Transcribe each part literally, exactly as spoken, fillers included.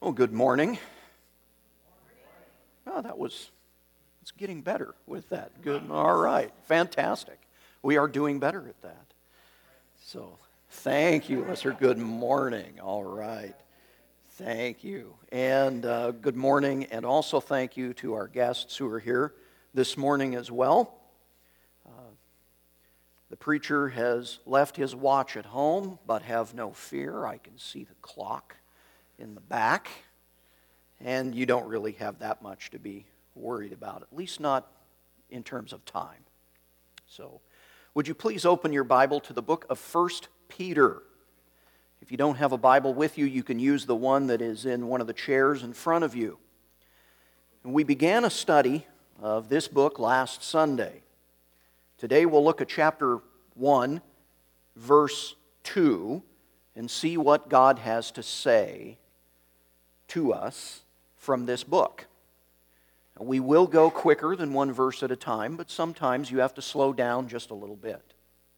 Oh, good morning. Oh, that was, it's getting better with that. Good, all right, fantastic. We are doing better at that. So, thank you, Lester. Good morning. All right. Thank you. And uh, good morning, and also thank you to our guests who are here this morning as well. Uh, the preacher has left his watch at home, but have no fear. I can see the clock in the back, and you don't really have that much to be worried about, at least not in terms of time. So, would you please open your Bible to the book of First Peter? If you don't have a Bible with you, you can use the one that is in one of the chairs in front of you. And we began a study of this book last Sunday. Today we'll look at chapter one, verse two, and see what God has to say to us from this book. We will go quicker than one verse at a time, but sometimes you have to slow down just a little bit.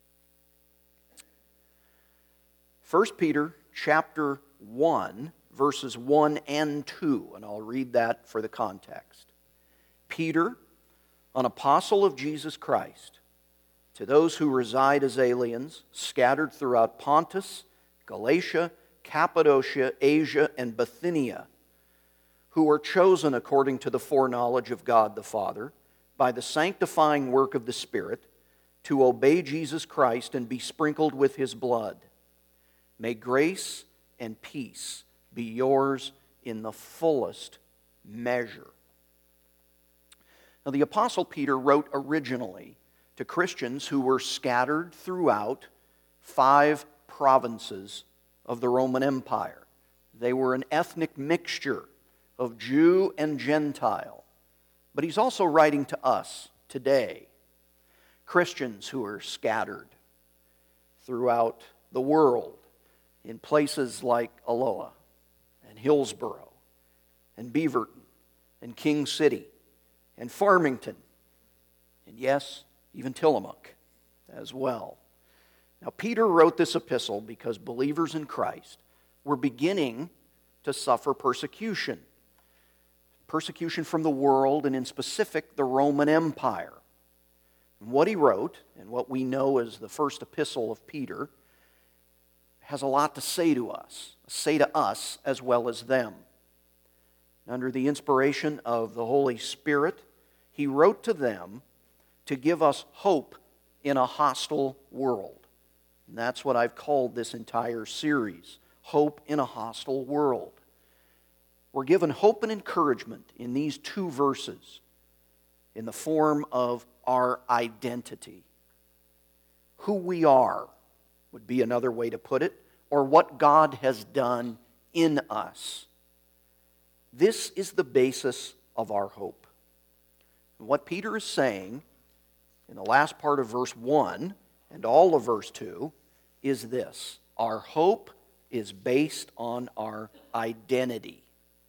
First Peter chapter one, verses one and two, and I'll read that for the context. Peter, an apostle of Jesus Christ, to those who reside as aliens, scattered throughout Pontus, Galatia, Cappadocia, Asia, and Bithynia, who are chosen according to the foreknowledge of God the Father, by the sanctifying work of the Spirit, to obey Jesus Christ and be sprinkled with His blood. May grace and peace be yours in the fullest measure. Now, the Apostle Peter wrote originally to Christians who were scattered throughout five provinces of the Roman Empire. They were an ethnic mixture of Jew and Gentile. But he's also writing to us today, Christians who are scattered throughout the world in places like Aloha and Hillsboro and Beaverton and King City and Farmington and yes, even Tillamook as well. Now, Peter wrote this epistle because believers in Christ were beginning to suffer persecution. Persecution from the world, and in specific, the Roman Empire. And what he wrote, and what we know as the first epistle of Peter, has a lot to say to us, say to us as well as them. Under the inspiration of the Holy Spirit, he wrote to them to give us hope in a hostile world. And that's what I've called this entire series, Hope in a Hostile World. We're given hope and encouragement in these two verses in the form of our identity. Who we are would be another way to put it, or what God has done in us. This is the basis of our hope. And what Peter is saying in the last part of verse one and all of verse two is this: our hope is based on our identity.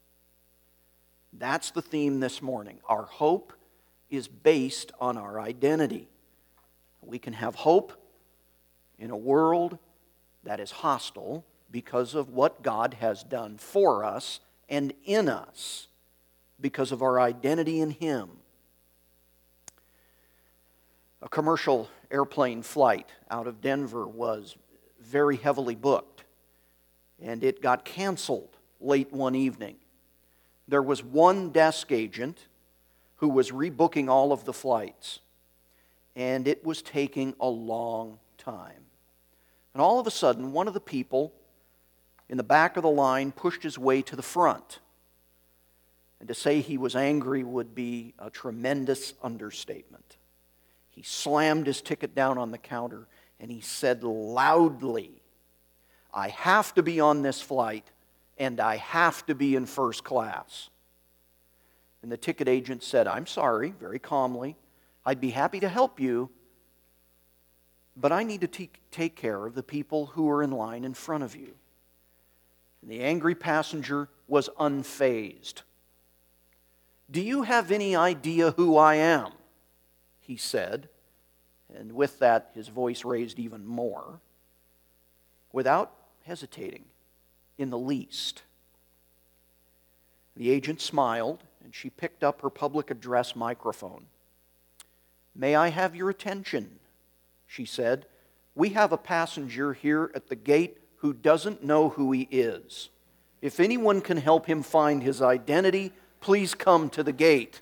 That's the theme this morning. Our hope is based on our identity. We can have hope in a world that is hostile because of what God has done for us and in us, because of our identity in Him. A commercial airplane flight out of Denver was very heavily booked, and it got canceled late one evening. There was one desk agent who was rebooking all of the flights, and it was taking a long time. And all of a sudden, one of the people in the back of the line pushed his way to the front. And to say he was angry would be a tremendous understatement. He slammed his ticket down on the counter, and he said loudly, "I have to be on this flight, and I have to be in first class." And the ticket agent said, "I'm sorry," very calmly, "I'd be happy to help you, but I need to te- take care of the people who are in line in front of you." And the angry passenger was unfazed. "Do you have any idea who I am?" he said, and with that his voice raised even more, without hesitating in the least. The agent smiled, and she picked up her public address microphone. "May I have your attention?" she said. "We have a passenger here at the gate who doesn't know who he is. If anyone can help him find his identity, please come to the gate."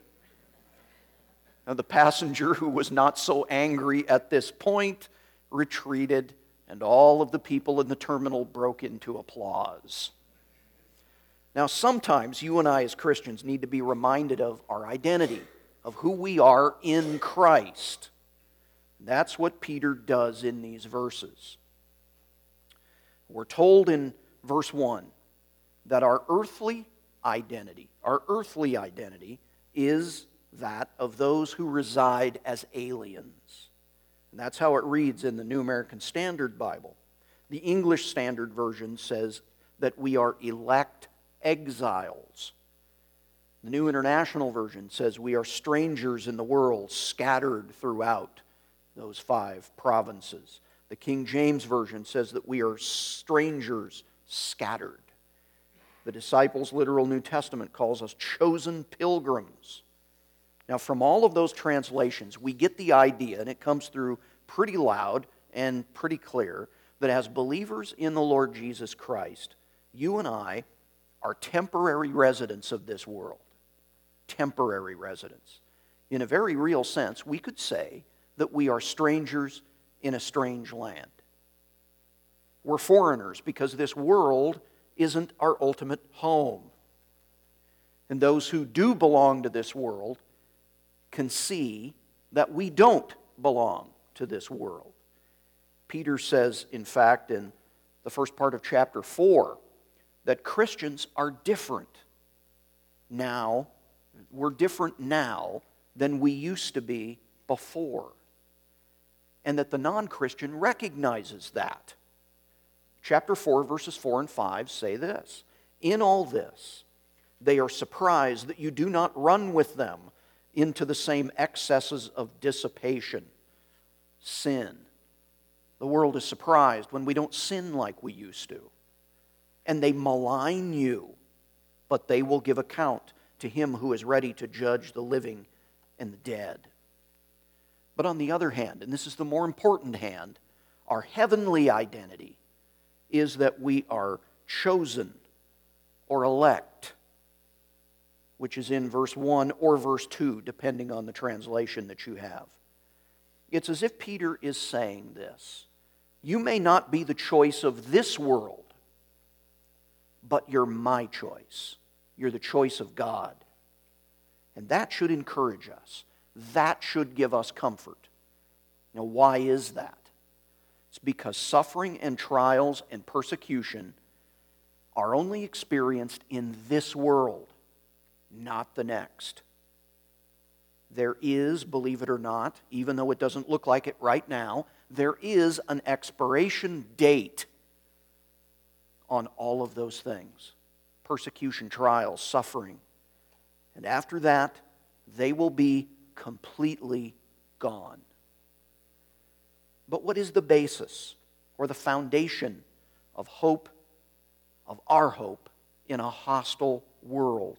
Now, the passenger, who was not so angry at this point, retreated, and all of the people in the terminal broke into applause. Now, sometimes you and I as Christians need to be reminded of our identity, of who we are in Christ. That's what Peter does in these verses. We're told in verse one that our earthly identity, our earthly identity is that of those who reside as aliens. And that's how it reads in the New American Standard Bible. The English Standard Version says that we are elect exiles. The New International Version says we are strangers in the world, scattered throughout those five provinces. The King James Version says that we are strangers scattered. The Disciples' Literal New Testament calls us chosen pilgrims. Now, from all of those translations, we get the idea, and it comes through pretty loud and pretty clear, that as believers in the Lord Jesus Christ, you and I are temporary residents of this world. Temporary residents. In a very real sense, we could say that we are strangers in a strange land. We're foreigners because this world isn't our ultimate home. And those who do belong to this world can see that we don't belong to this world. Peter says, in fact, in the first part of chapter four, that Christians are different now. We're different now than we used to be before. And that the non-Christian recognizes that. Chapter four, verses four and five say this: "In all this, they are surprised that you do not run with them into the same excesses of dissipation," sin. The world is surprised when we don't sin like we used to. "And they malign you, but they will give account to him who is ready to judge the living and the dead." But on the other hand, and this is the more important hand, our heavenly identity is that we are chosen or elect, which is in verse one or verse two, depending on the translation that you have. It's as if Peter is saying this: you may not be the choice of this world, but you're my choice. You're the choice of God. And that should encourage us. That should give us comfort. Now, why is that? It's because suffering and trials and persecution are only experienced in this world, not the next. There is, believe it or not, even though it doesn't look like it right now, there is an expiration date on all of those things. Persecution, trials, suffering. And after that, they will be completely gone. But what is the basis or the foundation of hope, of our hope, in a hostile world?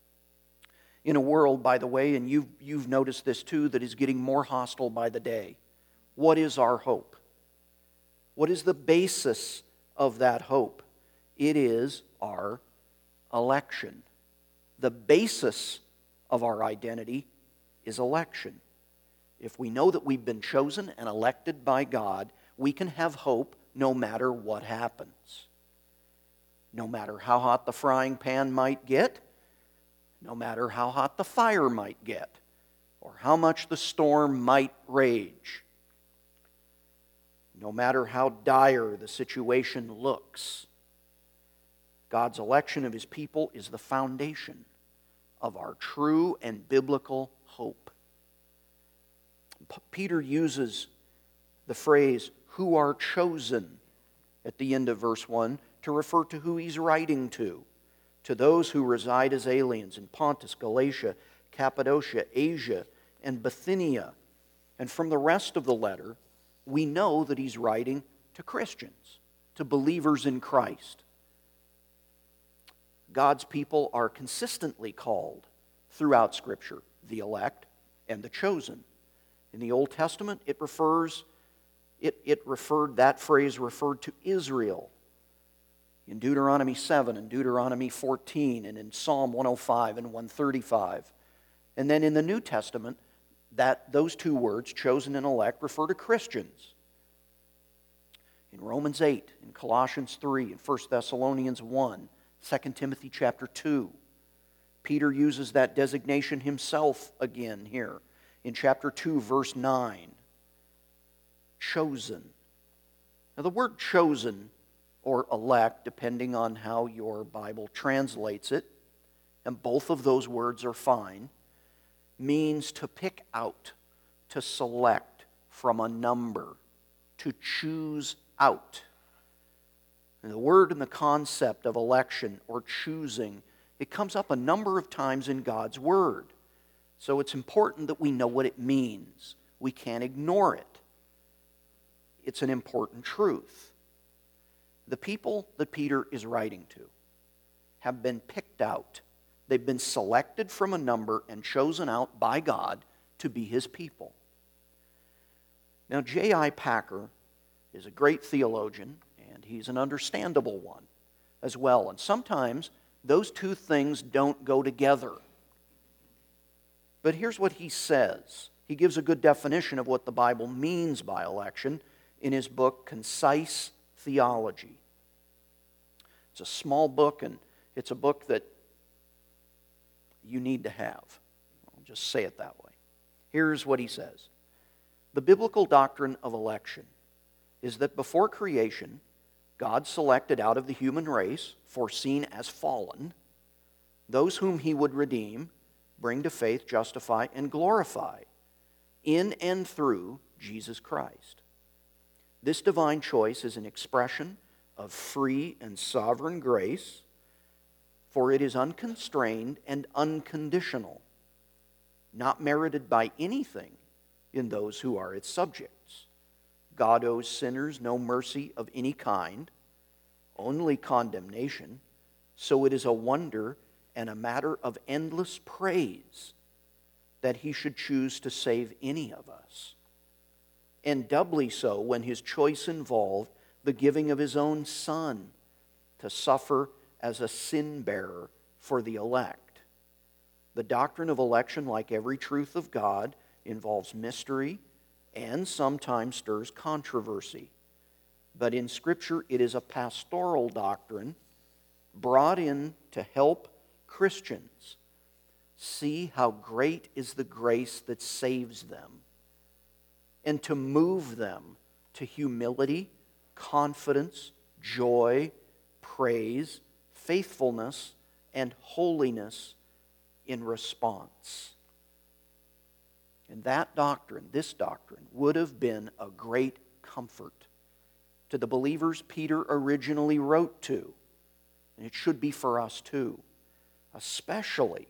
In a world, by the way, and you've, you've noticed this too, that is getting more hostile by the day. What is our hope? What is the basis of that hope? It is our election. The basis of our identity is election. If we know that we've been chosen and elected by God, we can have hope no matter what happens. No matter how hot the frying pan might get, no matter how hot the fire might get, or how much the storm might rage, no matter how dire the situation looks, God's election of His people is the foundation of our true and biblical hope. P- Peter uses the phrase, "who are chosen," at the end of verse one to refer to who he's writing to. To those who reside as aliens in Pontus, Galatia, Cappadocia, Asia, and Bithynia. And from the rest of the letter, we know that he's writing to Christians, to believers in Christ. God's people are consistently called throughout Scripture, the elect and the chosen. In the Old Testament, it refers, it, it referred, that phrase referred to Israel. In Deuteronomy seven and Deuteronomy fourteen and in Psalm one oh five and one thirty-five. And then in the New Testament, that those two words, chosen and elect, refer to Christians. In Romans eight, in Colossians three, in First Thessalonians one, Second Timothy chapter two. Peter uses that designation himself again here in chapter two, verse nine. Chosen. Now the word chosen or elect, depending on how your Bible translates it, and both of those words are fine, means to pick out, to select from a number, to choose out. And the word and the concept of election or choosing, it comes up a number of times in God's Word. So it's important that we know what it means. We can't ignore it. It's an important truth. The people that Peter is writing to have been picked out. They've been selected from a number and chosen out by God to be His people. Now, J I Packer is a great theologian, and he's an understandable one as well. And sometimes those two things don't go together. But here's what he says. He gives a good definition of what the Bible means by election in his book, Concise Theology. It's a small book, and it's a book that you need to have. I'll just say it that way. Here's what he says. The biblical doctrine of election is that before creation, God selected out of the human race, foreseen as fallen, those whom He would redeem, bring to faith, justify, and glorify in and through Jesus Christ. This divine choice is an expression of free and sovereign grace, for it is unconstrained and unconditional, not merited by anything in those who are its subjects. God owes sinners no mercy of any kind, only condemnation, so it is a wonder and a matter of endless praise that He should choose to save any of us. And doubly so when His choice involved the giving of His own Son to suffer as a sin-bearer for the elect. The doctrine of election, like every truth of God, involves mystery and sometimes stirs controversy. But in Scripture, it is a pastoral doctrine brought in to help Christians see how great is the grace that saves them and to move them to humility, confidence, joy, praise, faithfulness, and holiness in response. And that doctrine, this doctrine, would have been a great comfort to the believers Peter originally wrote to. And it should be for us too, especially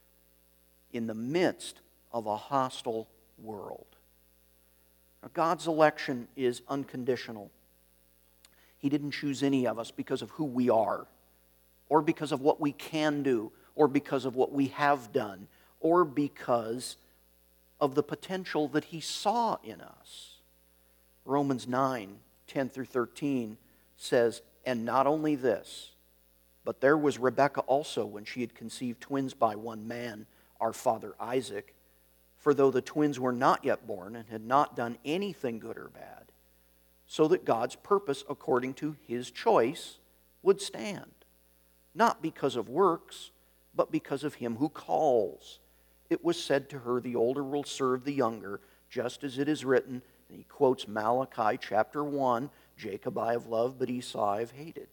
in the midst of a hostile world. Now, God's election is unconditional. He didn't choose any of us because of who we are, or because of what we can do, or because of what we have done, or because of the potential that He saw in us. Romans nine, ten through thirteen says, and not only this, but there was Rebekah also when she had conceived twins by one man, our father Isaac. For though the twins were not yet born and had not done anything good or bad, so that God's purpose according to His choice would stand, not because of works, but because of Him who calls. It was said to her, the older will serve the younger, just as it is written, and he quotes Malachi chapter one, Jacob I have loved, but Esau I have hated.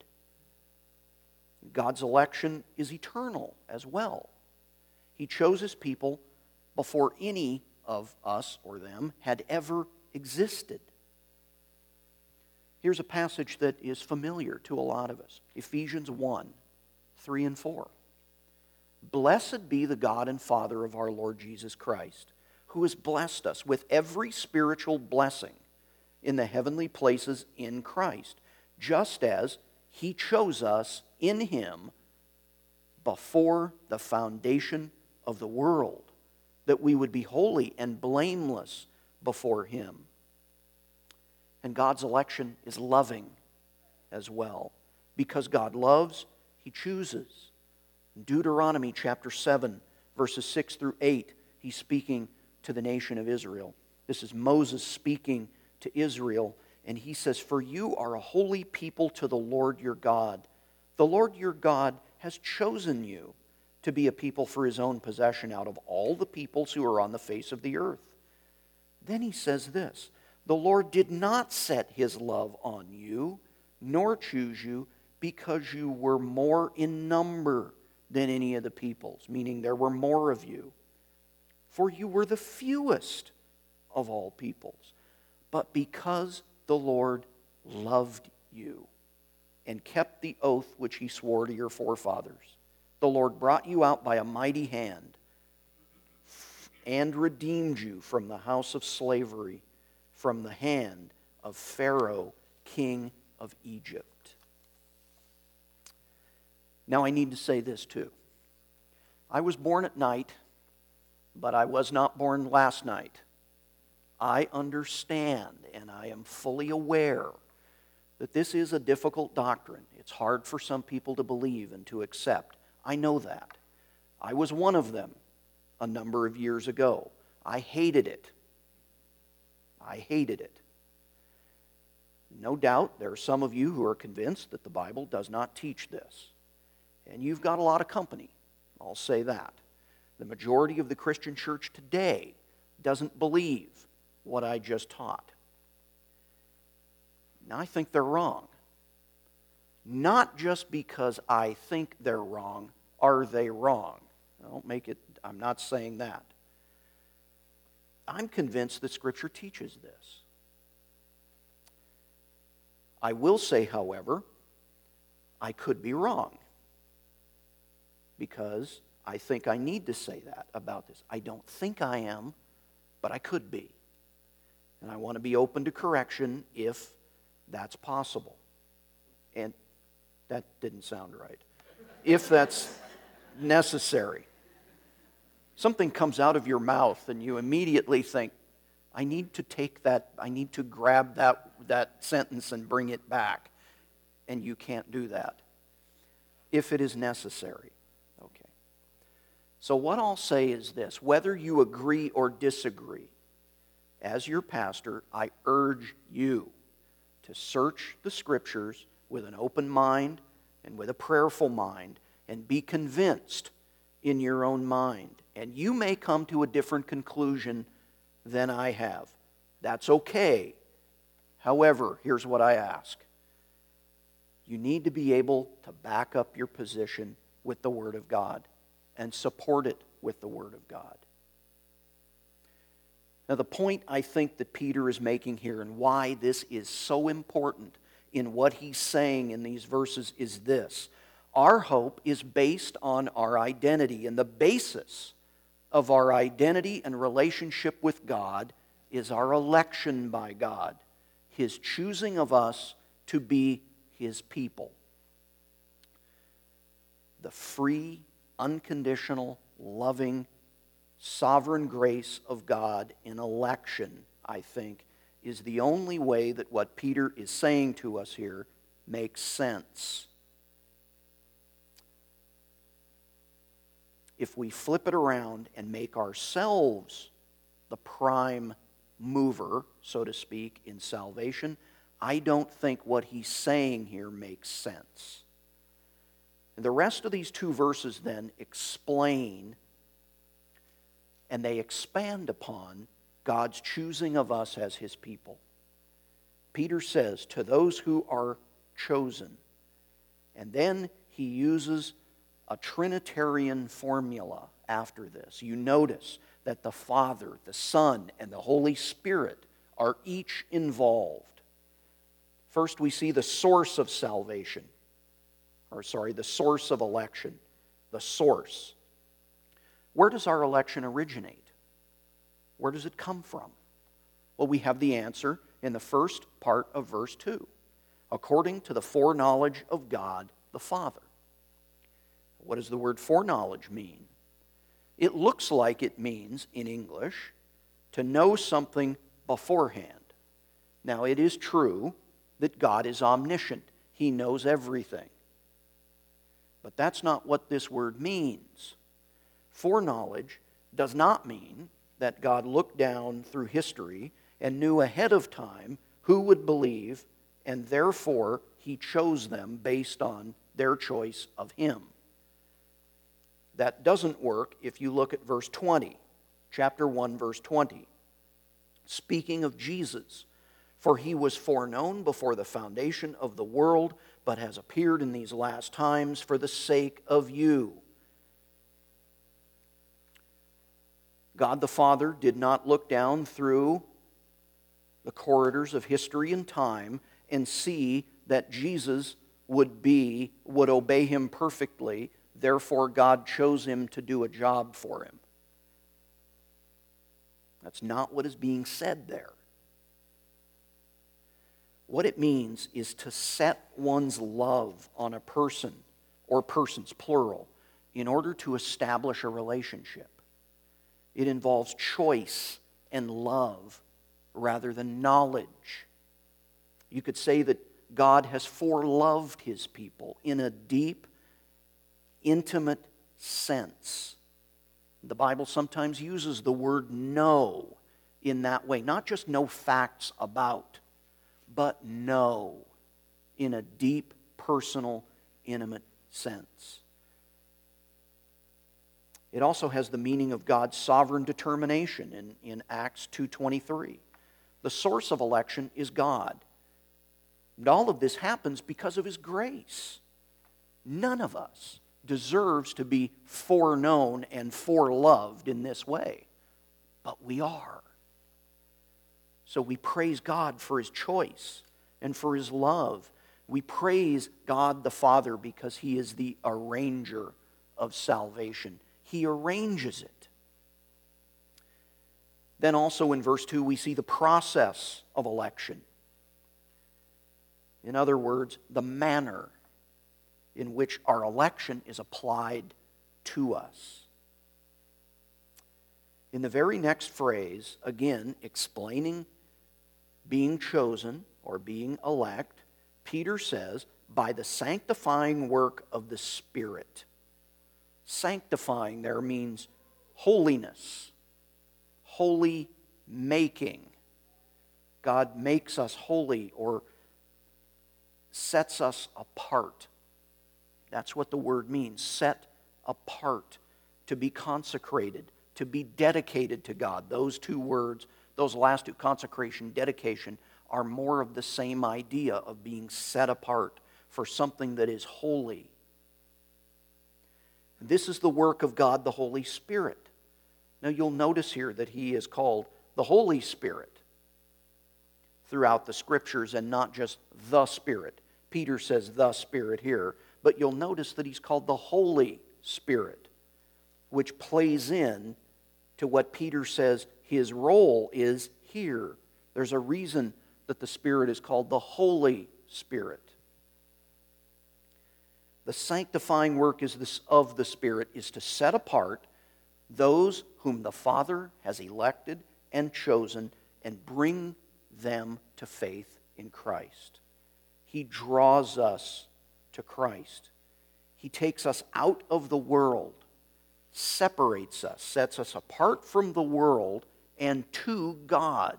God's election is eternal as well. He chose His people before any of us or them had ever existed. Here's a passage that is familiar to a lot of us. Ephesians one, three and four. Blessed be the God and Father of our Lord Jesus Christ, who has blessed us with every spiritual blessing in the heavenly places in Christ, just as He chose us in Him before the foundation of the world, that we would be holy and blameless before Him. And God's election is loving as well. Because God loves, He chooses. In Deuteronomy chapter seven, verses six through eight, He's speaking to the nation of Israel. This is Moses speaking to Israel, and he says, "For you are a holy people to the Lord your God. The Lord your God has chosen you to be a people for His own possession out of all the peoples who are on the face of the earth." Then he says this, "The Lord did not set His love on you, nor choose you, because you were more in number than any of the peoples," meaning there were more of you. "For you were the fewest of all peoples, but because the Lord loved you and kept the oath which He swore to your forefathers. The Lord brought you out by a mighty hand and redeemed you from the house of slavery, from the hand of Pharaoh, king of Egypt." Now I need to say this too. I was born at night, but I was not born last night. I understand and I am fully aware that this is a difficult doctrine. It's hard for some people to believe and to accept. I know that. I was one of them a number of years ago. I hated it. I hated it. No doubt there are some of you who are convinced that the Bible does not teach this. And you've got a lot of company, I'll say that. The majority of the Christian church today doesn't believe what I just taught. Now, I think they're wrong. Not just because I think they're wrong, are they wrong? Don't make it, I'm not saying that. I'm convinced that Scripture teaches this. I will say, however, I could be wrong, because I think I need to say that about this. I don't think I am, but I could be. And I want to be open to correction if that's possible. And that didn't sound right. If that's necessary. Something comes out of your mouth and you immediately think, I need to take that, I need to grab that, that sentence and bring it back. And you can't do that. If it is necessary. Okay. So what I'll say is this, whether you agree or disagree, as your pastor, I urge you to search the Scriptures with an open mind and with a prayerful mind and be convinced in your own mind. And you may come to a different conclusion than I have. That's okay. However, here's what I ask. You need to be able to back up your position with the Word of God and support it with the Word of God. Now, the point I think that Peter is making here and why this is so important in what he's saying in these verses is this. Our hope is based on our identity, and the basis of our identity and relationship with God is our election by God, His choosing of us to be His people. The free, unconditional, loving, sovereign grace of God in election, I think, is the only way that what Peter is saying to us here makes sense. If we flip it around and make ourselves the prime mover, so to speak, in salvation, I don't think what he's saying here makes sense. And the rest of these two verses then explain and they expand upon God's choosing of us as His people. Peter says, to those who are chosen. And then he uses a Trinitarian formula after this. You notice that the Father, the Son, and the Holy Spirit are each involved. First, we see the source of salvation. Or sorry, the source of election. The source. Where does our election originate? Where does it come from? Well, we have the answer in the first part of verse two. According to the foreknowledge of God the Father. What does the word foreknowledge mean? It looks like it means, in English, to know something beforehand. Now, it is true that God is omniscient. He knows everything. But that's not what this word means. Foreknowledge does not mean that God looked down through history and knew ahead of time who would believe, and therefore He chose them based on their choice of Him. That doesn't work if you look at verse twenty, chapter one, verse twenty. Speaking of Jesus, for He was foreknown before the foundation of the world, but has appeared in these last times for the sake of you. God the Father did not look down through the corridors of history and time and see that Jesus would be, would obey Him perfectly. Therefore, God chose Him to do a job for Him. That's not what is being said there. What it means is to set one's love on a person, or persons, plural, in order to establish a relationship. It involves choice and love rather than knowledge. You could say that God has foreloved His people in a deep, intimate sense. The Bible sometimes uses the word know in that way. Not just know facts about, but know in a deep, personal, intimate sense. It also has the meaning of God's sovereign determination in, in Acts two twenty-three. The source of election is God. And all of this happens because of His grace. None of us deserves to be foreknown and foreloved in this way, but we are. So we praise God for His choice and for His love. We praise God the Father because He is the arranger of salvation. He arranges it. Then also in verse two we see the process of election. In other words, the manner in which our election is applied to us. In the very next phrase, again, explaining being chosen or being elect, Peter says, by the sanctifying work of the Spirit. Sanctifying there means holiness, holy making. God makes us holy or sets us apart. That's what the word means, set apart, to be consecrated, to be dedicated to God. Those two words, those last two, consecration, dedication, are more of the same idea of being set apart for something that is holy. This is the work of God the Holy Spirit. Now you'll notice here that He is called the Holy Spirit throughout the Scriptures and not just the Spirit. Peter says the Spirit here, but you'll notice that He's called the Holy Spirit, which plays in to what Peter says His role is here. There's a reason that the Spirit is called the Holy Spirit. The sanctifying work is this, of the Spirit is to set apart those whom the Father has elected and chosen and bring them to faith in Christ. He draws us to Christ. He takes us out of the world, separates us, sets us apart from the world and to God.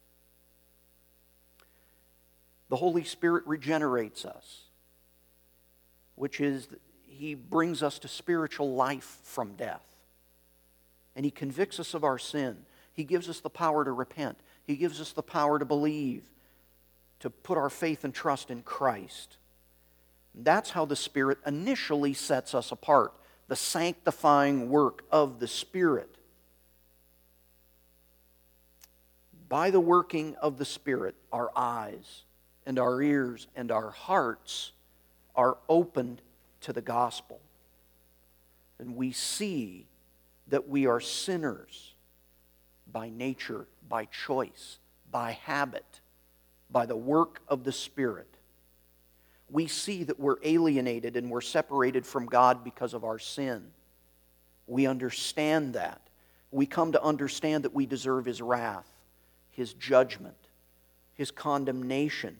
The Holy Spirit regenerates us, which is, He brings us to spiritual life from death. And He convicts us of our sin. He gives us the power to repent. He gives us the power to believe, to put our faith and trust in Christ. That's how the Spirit initially sets us apart, the sanctifying work of the Spirit. By the working of the Spirit, our eyes and our ears and our hearts are opened to the gospel. And we see that we are sinners by nature, by choice, by habit, by the work of the Spirit. we see that we're alienated and we're separated from God because of our sin. We understand that. We come to understand that we deserve His wrath, His judgment, His condemnation.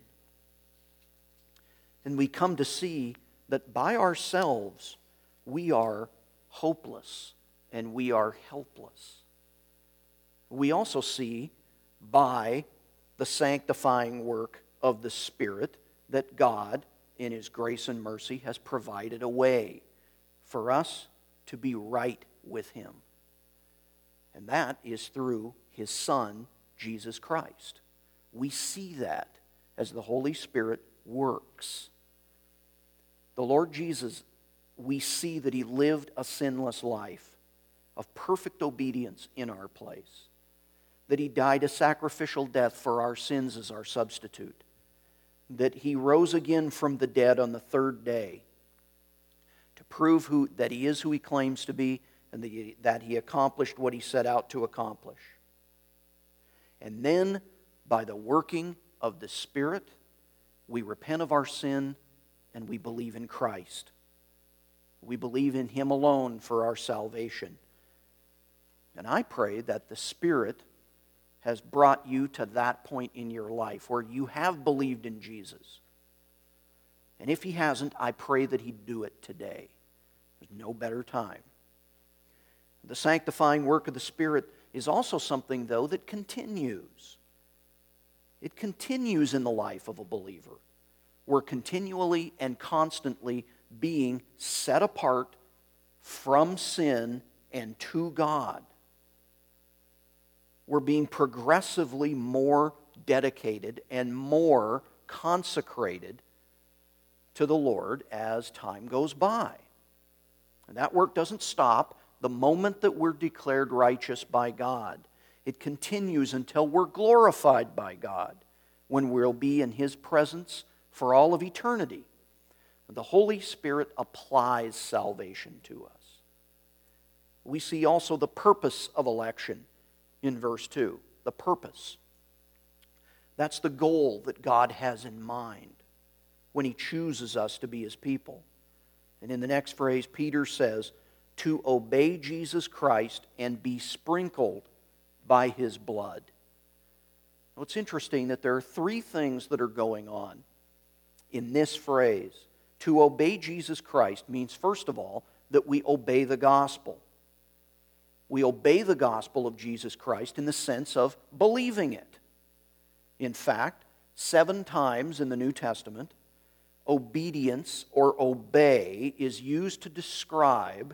And we come to see that by ourselves we are hopeless and we are helpless. We also see by the sanctifying work of the Spirit that God, in His grace and mercy, has provided a way for us to be right with Him. And that is through His Son, Jesus Christ. We see that as the Holy Spirit works. The Lord Jesus, we see that He lived a sinless life of perfect obedience in our place. That He died a sacrificial death for our sins as our substitute. That He rose again from the dead on the third day to prove who, that He is who He claims to be and that He, that He accomplished what He set out to accomplish. And then, by the working of the Spirit, we repent of our sin and we believe in Christ. We believe in Him alone for our salvation. And I pray that the Spirit has brought you to that point in your life where you have believed in Jesus. And if He hasn't, I pray that He'd do it today. There's no better time. The sanctifying work of the Spirit is also something, though, that continues. It continues in the life of a believer. We're continually and constantly being set apart from sin and to God. We're being progressively more dedicated and more consecrated to the Lord as time goes by. And that work doesn't stop the moment that we're declared righteous by God. It continues until we're glorified by God, when we'll be in His presence for all of eternity. The Holy Spirit applies salvation to us. We see also the purpose of election in verse two. The purpose. That's the goal that God has in mind when He chooses us to be His people. And in the next phrase, Peter says, to obey Jesus Christ and be sprinkled by His blood. Now, it's interesting that there are three things that are going on in this phrase. To obey Jesus Christ means, first of all, that we obey the gospel. We obey the gospel of Jesus Christ in the sense of believing it. In fact, seven times in the New Testament, obedience or obey is used to describe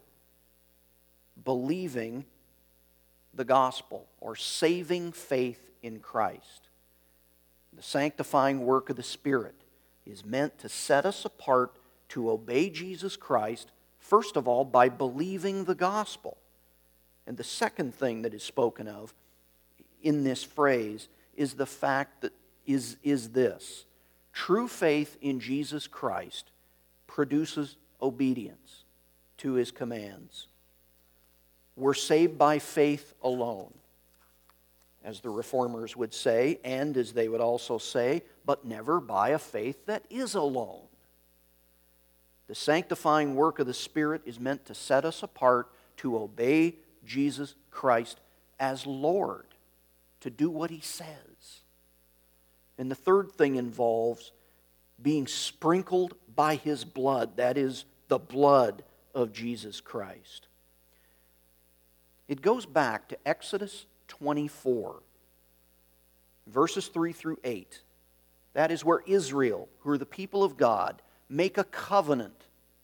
believing the gospel or saving faith in Christ. The sanctifying work of the Spirit is meant to set us apart to obey Jesus Christ, first of all, by believing the gospel. And the second thing that is spoken of in this phrase is the fact that is, is this. True faith in Jesus Christ produces obedience to His commands. We're saved by faith alone, as the Reformers would say, and as they would also say, but never by a faith that is alone. The sanctifying work of the Spirit is meant to set us apart to obey Jesus Christ as Lord, to do what He says. And the third thing involves being sprinkled by His blood, that is, the blood of Jesus Christ. It goes back to Exodus twenty-four, verses three through eight. That is where Israel, who are the people of God, make a covenant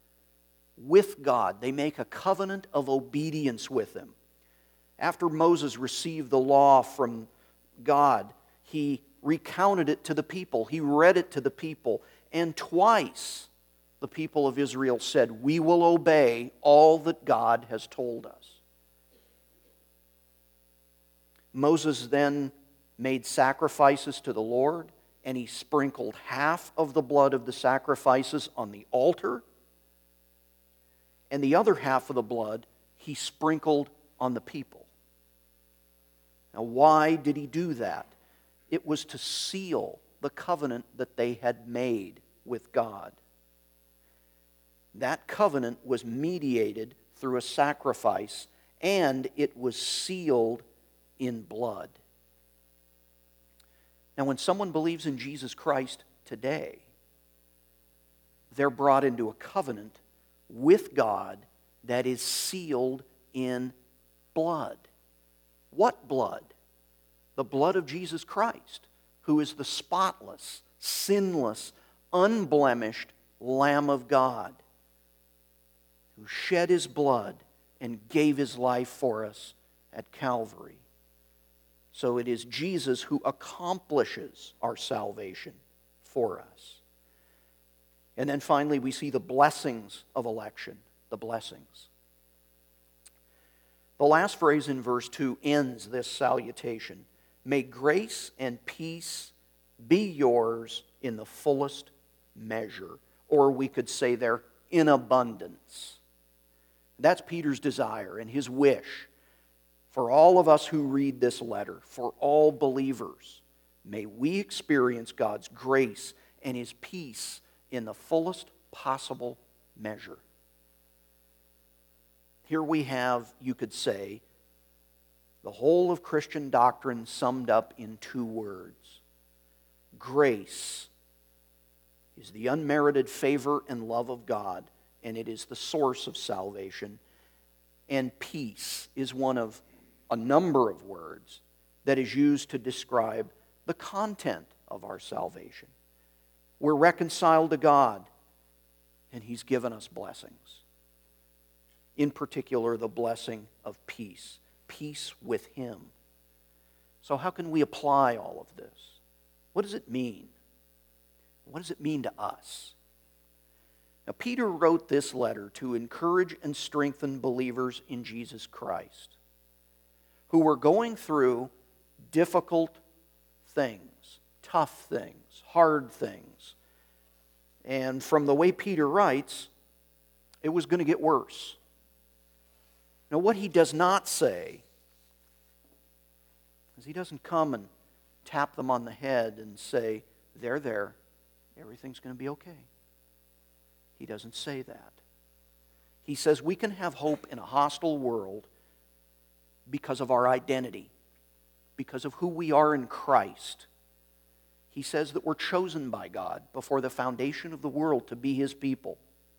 with God. They make a covenant of obedience with Him. After Moses received the law from God, he recounted it to the people. He read it to the people. And twice the people of Israel said, "We will obey all that God has told us." Moses then made sacrifices to the Lord, and he sprinkled half of the blood of the sacrifices on the altar, and the other half of the blood he sprinkled on the people. Now, why did he do that? It was to seal the covenant that they had made with God. That covenant was mediated through a sacrifice, and it was sealed in blood. Now, when someone believes in Jesus Christ today, they're brought into a covenant with God that is sealed in blood. What blood? The blood of Jesus Christ, who is the spotless, sinless, unblemished Lamb of God, who shed His blood and gave His life for us at Calvary. So it is Jesus who accomplishes our salvation for us. And then finally, we see the blessings of election. The blessings. The last phrase in verse two ends this salutation. May grace and peace be yours in the fullest measure. Or we could say there, in abundance. That's Peter's desire and his wish for all of us who read this letter, for all believers. May we experience God's grace and His peace in the fullest possible measure. Here we have, you could say, the whole of Christian doctrine summed up in two words. Grace is the unmerited favor and love of God, and it is the source of salvation. And peace is one of a number of words that is used to describe the content of our salvation. We're reconciled to God, and He's given us blessings. In particular, the blessing of peace. Peace with Him. So how can we apply all of this? What does it mean? What does it mean to us? Now, Peter wrote this letter to encourage and strengthen believers in Jesus Christ who were going through difficult things, tough things, hard things. And from the way Peter writes, it was going to get worse. Now, what he does not say is he doesn't come and tap them on the head and say, there, there, everything's going to be okay. He doesn't say that. He says we can have hope in a hostile world because of our identity, because of who we are in Christ. He says that we're chosen by God before the foundation of the world to be His people.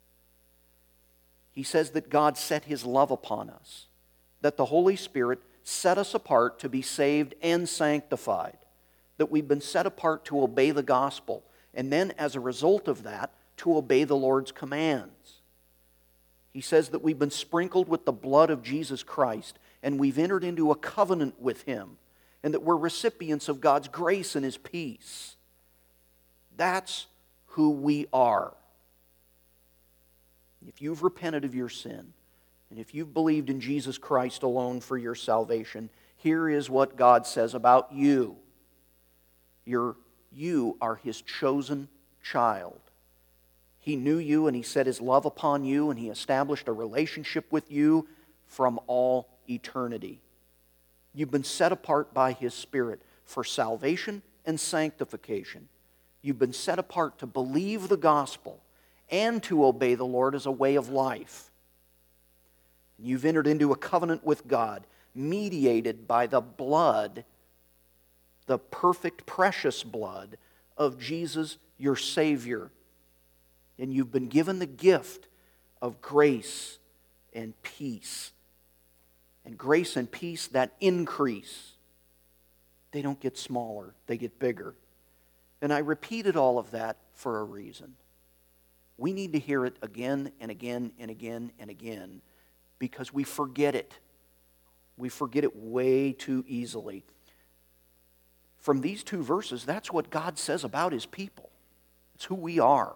He says that God set His love upon us, that the Holy Spirit set us apart to be saved and sanctified, that we've been set apart to obey the gospel, and then as a result of that, to obey the Lord's commands. He says that we've been sprinkled with the blood of Jesus Christ, and we've entered into a covenant with Him, and that we're recipients of God's grace and His peace. That's who we are. If you've repented of your sin, and if you've believed in Jesus Christ alone for your salvation, here is what God says about you. You're, you are His chosen child. He knew you, and He set His love upon you, and He established a relationship with you from all eternity. You've been set apart by His Spirit for salvation and sanctification. You've been set apart to believe the gospel and to obey the Lord as a way of life. You've entered into a covenant with God, mediated by the blood, the perfect, precious blood of Jesus, your Savior. And you've been given the gift of grace and peace. And grace and peace that increase. They don't get smaller, they get bigger. And I repeated all of that for a reason. We need to hear it again and again and again and again because we forget it. We forget it way too easily. From these two verses, that's what God says about His people. It's who we are.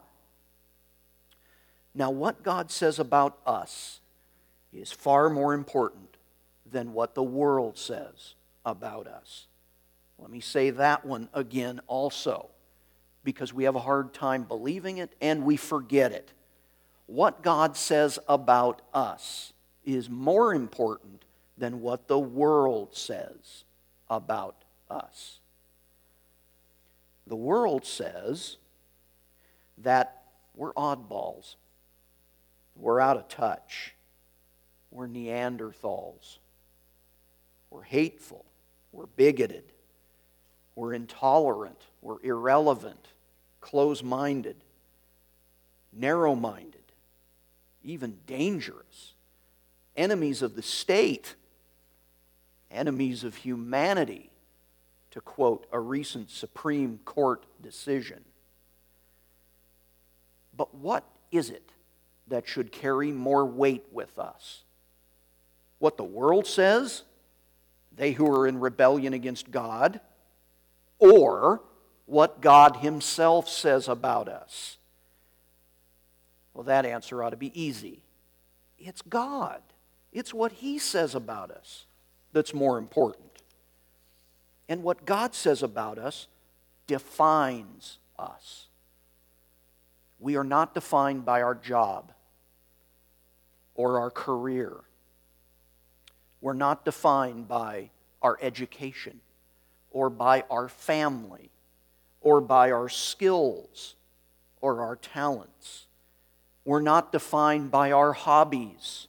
Now, what God says about us is far more important than what the world says about us. Let me say that one again also, because we have a hard time believing it and we forget it. What God says about us is more important than what the world says about us. The world says that we're oddballs. We're out of touch. We're Neanderthals. We're hateful. We're bigoted. We're intolerant. We're irrelevant, close-minded, narrow-minded, even dangerous. Enemies of the state. Enemies of humanity, to quote a recent Supreme Court decision. But what is it that should carry more weight with us? What the world says, they who are in rebellion against God, or what God Himself says about us? Well, that answer ought to be easy. It's God. It's what He says about us that's more important. And what God says about us defines us. We are not defined by our job or our career. We're not defined by our education or by our family or by our skills or our talents. We're not defined by our hobbies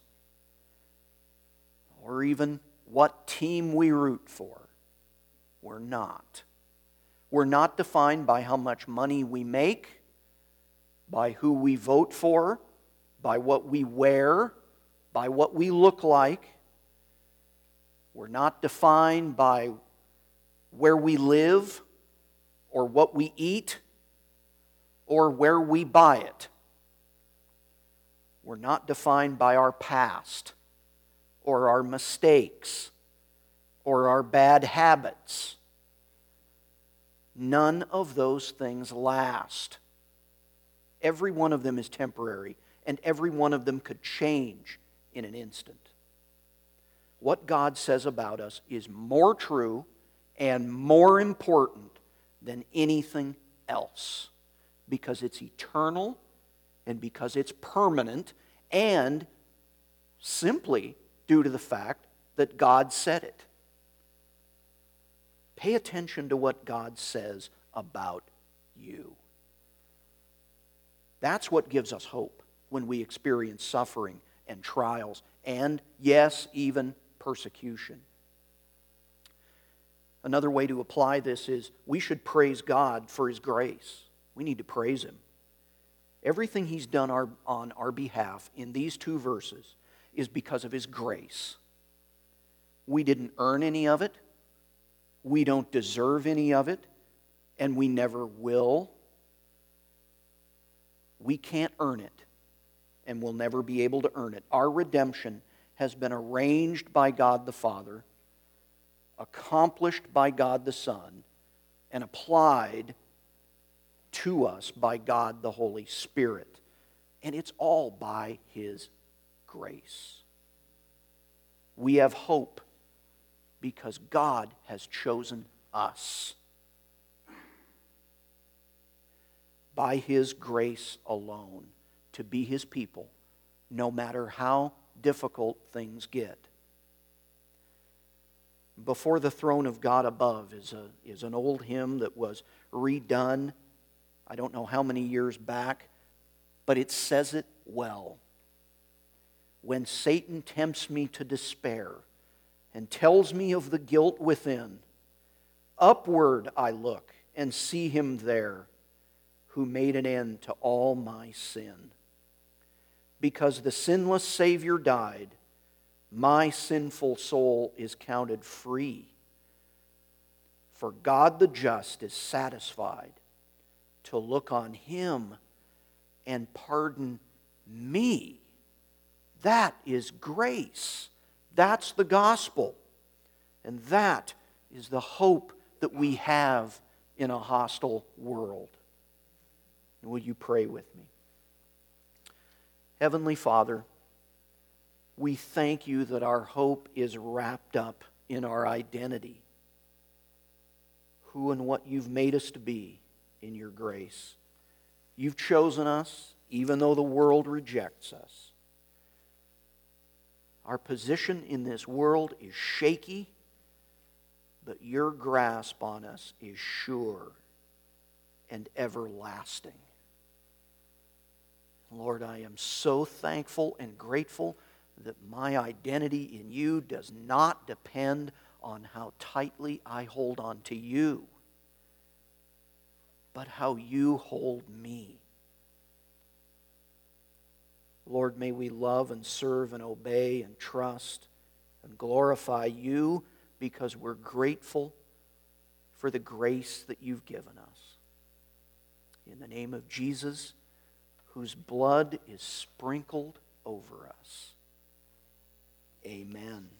or even what team we root for. We're not. We're not defined by how much money we make, by who we vote for, by what we wear, by what we look like. We're not defined by where we live or what we eat or where we buy it. We're not defined by our past or our mistakes or our bad habits. None of those things last. Every one of them is temporary, and every one of them could change in an instant. What God says about us is more true and more important than anything else, because it's eternal and because it's permanent, and simply due to the fact that God said it. Pay attention to what God says about you. That's what gives us hope when we experience suffering and trials and, yes, even persecution. Another way to apply this is we should praise God for His grace. We need to praise Him. Everything He's done our, on our behalf in these two verses is because of His grace. We didn't earn any of it. We don't deserve any of it, and we never will. We can't earn it, and we'll never be able to earn it. Our redemption has been arranged by God the Father, accomplished by God the Son, and applied to us by God the Holy Spirit. And it's all by His grace. We have hope because God has chosen us. By His grace alone, to be His people, no matter how difficult things get. Before the throne of God above is, a, is an old hymn that was redone, I don't know how many years back, but it says it well. When Satan tempts me to despair and tells me of the guilt within, upward I look and see Him there, who made an end to all my sin. Because the sinless Savior died, my sinful soul is counted free. For God the just is satisfied to look on Him and pardon me. That is grace. That's the gospel. And that is the hope that we have in a hostile world. Will you pray with me? Heavenly Father, we thank You that our hope is wrapped up in our identity, who and what You've made us to be in Your grace. You've chosen us, even though the world rejects us. Our position in this world is shaky, but Your grasp on us is sure and everlasting. Lord, I am so thankful and grateful that my identity in you does not depend on how tightly I hold on to you, but how you hold me. Lord, may we love and serve and obey and trust and glorify you because we're grateful for the grace that you've given us. In the name of Jesus, whose blood is sprinkled over us. Amen.